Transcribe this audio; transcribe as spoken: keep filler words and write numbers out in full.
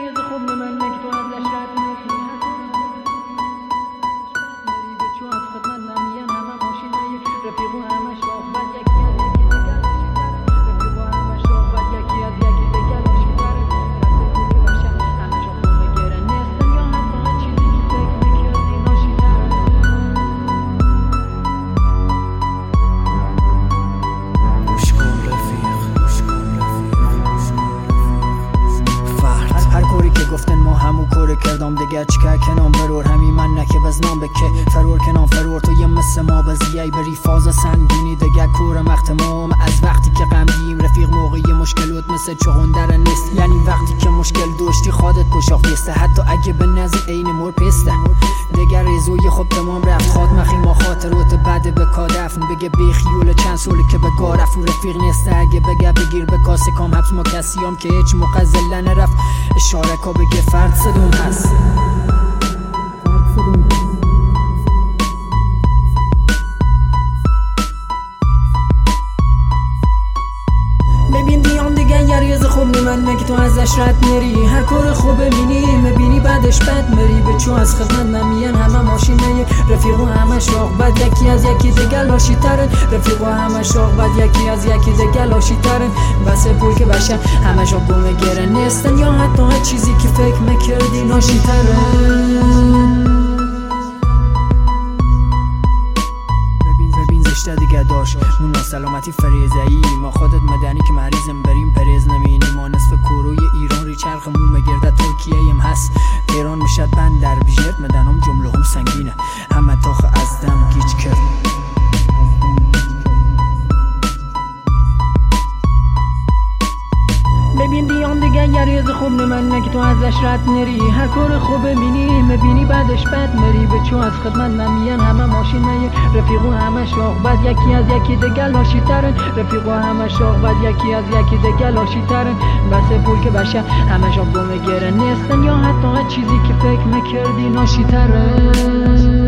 یریز خوب من نک تو ازش رد نری بری به چو از خدمت نمیان همه ماشینه رفیق و همه شاخ بد یکی از یکی دیگر لاشی داره رفیق و همه شاخ بد یکی از یکی دیگر لاشی داره بسه پول که باشن همه شاخ بومه گره نیستن یا حتی چیزی که فکر میکردی ناشی داره گوش کن رفیق گوش کن فرد هر کوری که گفتن ما همو کوری کردم دیگر چکر کنام برور همی من نکه بزنام بکه فرور کنام فرور تو یه مثل ما بزیای بری فاز سنگینی دیگر کور مختمام از وقتی که غمگیم رفیق موقعی مشکلات مثل چغندر نیست یعنی وقتی که مشکل داشتی خودت پشاق بیسته حتی اگه به نزی عین مور پسته دیگر ریزوی خوب تمام رفت خود مخی ما خاطرات بعد به کادفن بگه بیخیول چند سالی که به گارف و رفیق نیسته اگه بگه بگیر به کاسه کام حبس ما کسیام که هیچ موقع زله نرفت اشاره کا بگه فرد صدوم هست ببین دیام دیگه یریز خوب من نک تو ازش رد نری هر کار خوب بینی مبینی بعدش بد مری به چو از خدمت نمیان همه ماشینه رفیق و همه شاخ بد یکی از یکی دیگه لاشی ترن رفیق و همه شاخ بد یکی از یکی دیگه لاشی ترن واسه پول که باشن همه شاخ بومه گره نیستن یا حتی هر چیزی که فکر میکردی ناشی ترن دیگه داشت اون سلامتی فریزایی ما خودت مدنی که مریضم بریم پریز نمینی ما نصف کوروی ایران ری چرخ مومه گرده ترکیه ایم هست تهران میشد بند در بیجرد مدنم جمله هم سنگینه همه تاخ از دم گیج کرد ببین دیام دیگه یریز خوب من نک تو ازش رد نری هر کار خوب بینی مبینی بعدش بد مری به چو از خدمت نمیان همه ماشینه رفیق و همه شاخ بد یکی از یکی دیگه لاشی ترن رفیق و همه شاخ بد یکی از یکی دیگه لاشی ترن واسه پول که باشه همه شاخ بومه گره نیستن یا حتی چیزی که فکر میکردی ناشی ترن